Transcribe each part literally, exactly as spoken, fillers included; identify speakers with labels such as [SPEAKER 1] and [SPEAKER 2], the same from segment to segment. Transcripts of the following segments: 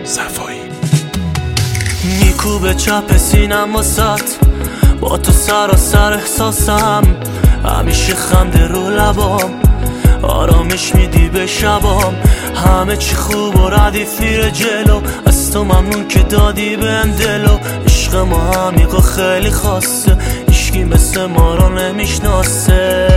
[SPEAKER 1] صفایی میکوبه چپ سینم واسط، با تو سراسر احساسم، همیشه خنده رو لبام، آرامش میدی به شبام، همه چی خوب و ردیف میره جلو، از تو ممنون که دادی بهم دلو. عشق ما عمیق و خیلی خاصه، هیچکی مثل ما رو نمیشناسه.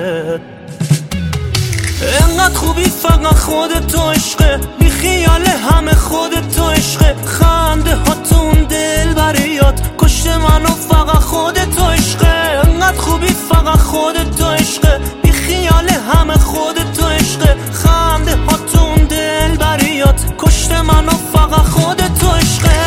[SPEAKER 1] انقدر خوبی فقط خودت تو عشقه، بی خیال همه خودت تو عشقه، خنده ها تو اون دل بریات کشت منو فقط خودت تو عشقه. انقدر خوبی فقط خودت تو عشقه، بی خیال همه خودت تو عشقه، خنده ها تو اون دل بریات کشت منو فقط خودت تو عشقه.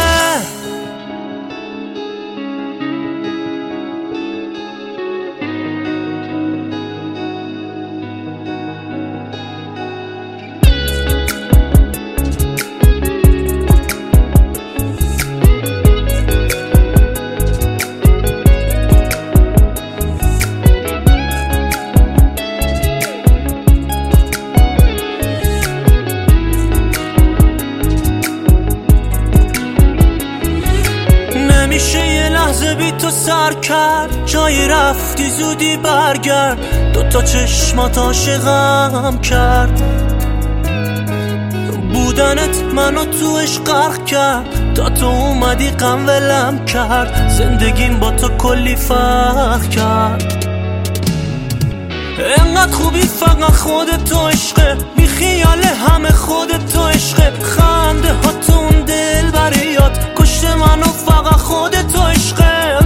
[SPEAKER 1] نمیشه یه لحظه بی تو سر کرد، جایی رفتی زودی برگرد، دوتا چشمات عاشقم کرد، بودنت منو تو عشق غرق کرد، تا تو اومدی غم ولم کرد، زندگیم با تو کلی فرق کرد. انقدر خوبی فقط خودت تو عشقه، بی خیال همه خودت تو عشقه، خنده ها تو اون دل بریات کشت منو فقط خودت تو عشقه.